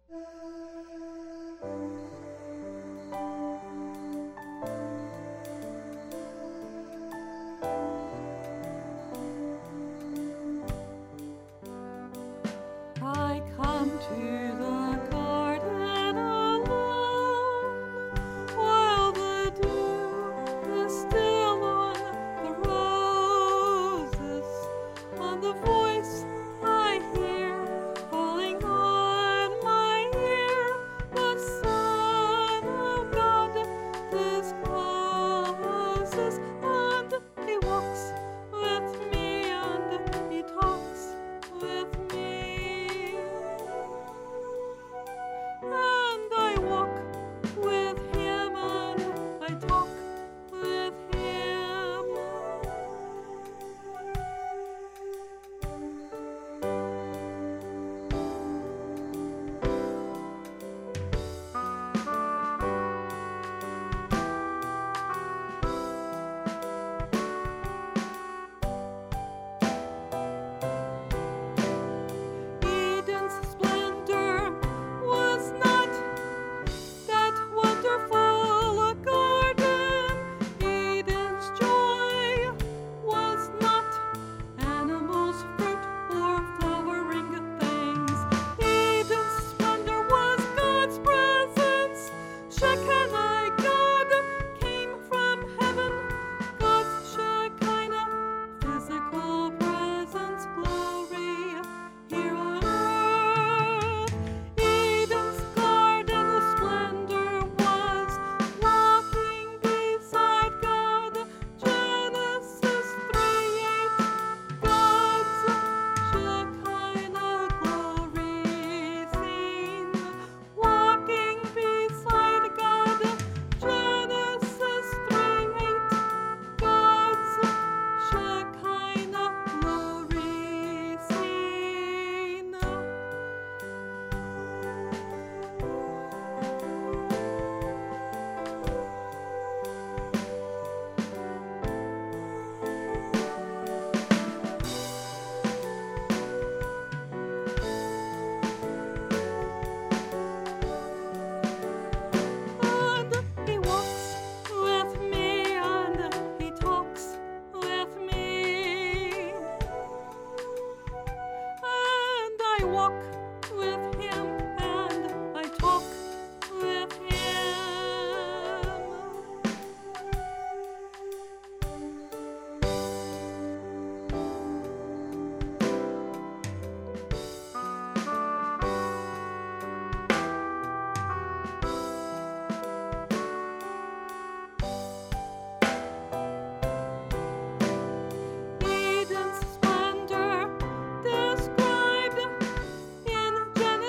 I come to the garden alone, while the dew is still on the roses, on the voice I hear falling on my ear. The Son of God discloses, and He walks with me, and He talks with me. And I walk with Him, and I talk with Him. Eden's splendor was not that wonderful a garden. Eden's joy was not animals, fruit, or flowering things. Eden's splendor was God's presence. Shekinah, God came from heaven. God's Shekinah, physical presence, glory here on earth. Eden's garden splendor was walking beside God. Genesis 3:8. God's Shekinah glory seen, walking beside God. Genesis 3:8. God's Shekinah glory seen. And He walks with me, and He talks with me. And I walk with Him, and I talk with Eden's splendor described in Genesis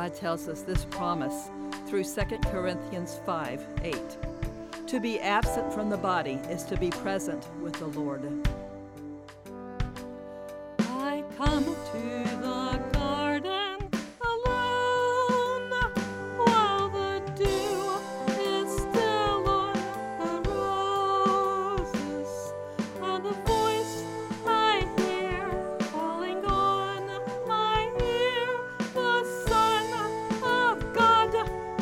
God tells us this promise through 2 Corinthians 5:8. To be absent from the body is to be present with the Lord. I come to the garden alone while the dew is still on the roses, and the voice I hear falling on my ear, the Son of God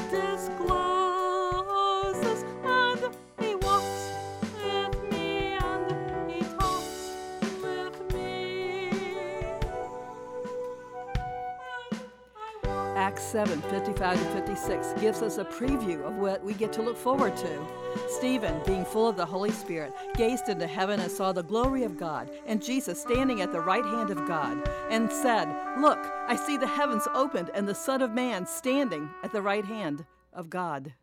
discloses, and He walks with me and He talks with me. Acts 7:55-56 gives us a preview of what we get to look forward to. Stephen, being full of the Holy Spirit, gazed into heaven and saw the glory of God and Jesus standing at the right hand of God, and said, "Look, I see the heavens opened and the Son of Man standing at the right hand of God."